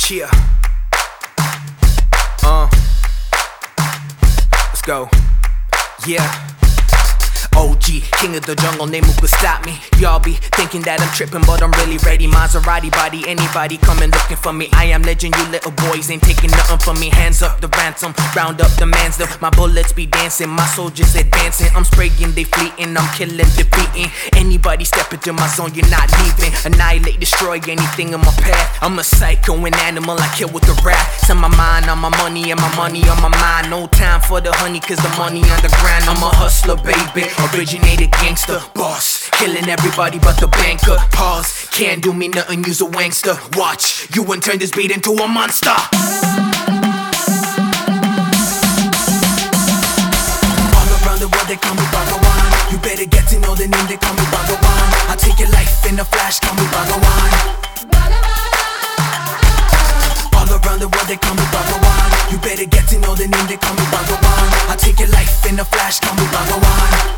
Cheer. Let's go. Yeah. OG, king of the jungle, name who could stop me. Y'all be thinking that I'm tripping, but I'm really ready. Maserati body, anybody coming looking for me. I am legend, you little boys ain't taking nothing from me. Hands up the ransom, round up the mans. My bullets be dancing, my soldiers advancing. I'm spraying, they fleeting, I'm killing, defeating. Anybody step into my zone, you're not leaving. Annihilate, destroy anything in my path. I'm a psycho, an animal, I kill with the rap. Send my mind on my money and my money on my mind. No time for the honey, cause the money on the grind. I'm a hustler, baby. Originated gangster, boss, killing everybody but the banker. Pause, can't do me nothing, use a wankster. Watch, you and turn this beat into a monster. All around the world they call me Bhagawan. You better get to know the name, they call me Bhagawan. I'll take your life in a flash, call me Bhagawan. All around the world they call me Bhagawan. You better get to know the name, they call me Bhagawan. I'll take your life in a flash, call me Bhagawan.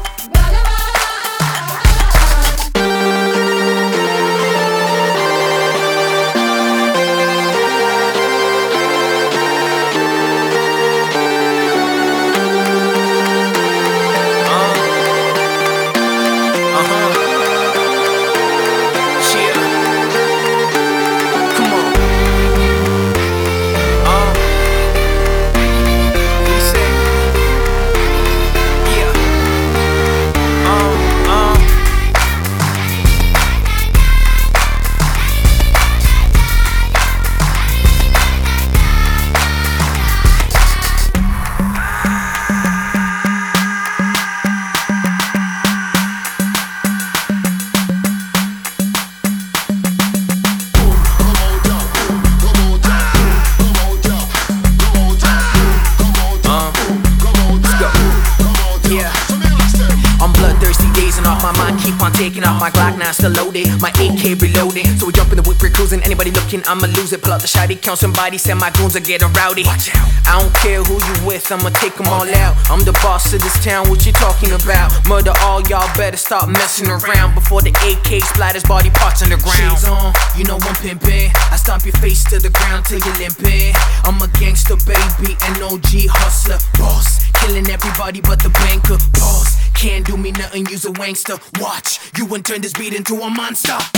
My mind keep on taking off, my Glock now still loaded, my AK reloading. So we jump in the whip, we're cruising. Anybody looking, I'ma lose it. Pull out the shotty, count somebody, send my goons are getting rowdy. Watch out. I don't care who you with, I'ma take them all out. I'm the boss of this town, what you talking about? Murder all, y'all better stop messing around before the AK splatters body parts on the ground. Shades on, you know I'm pimpin'. I stomp your face to the ground till you're limping. I'm a gangster, baby, an OG hustler, boss, killing everybody but the banker, boss. Can't do me nothing, use a wankster. Watch, you and turn this beat into a monster. All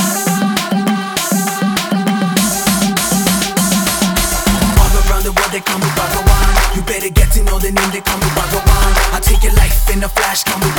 around the world they call me Bhagawan. You better get to know the name, they call me Bhagawan. I'll take your life in a flash, call me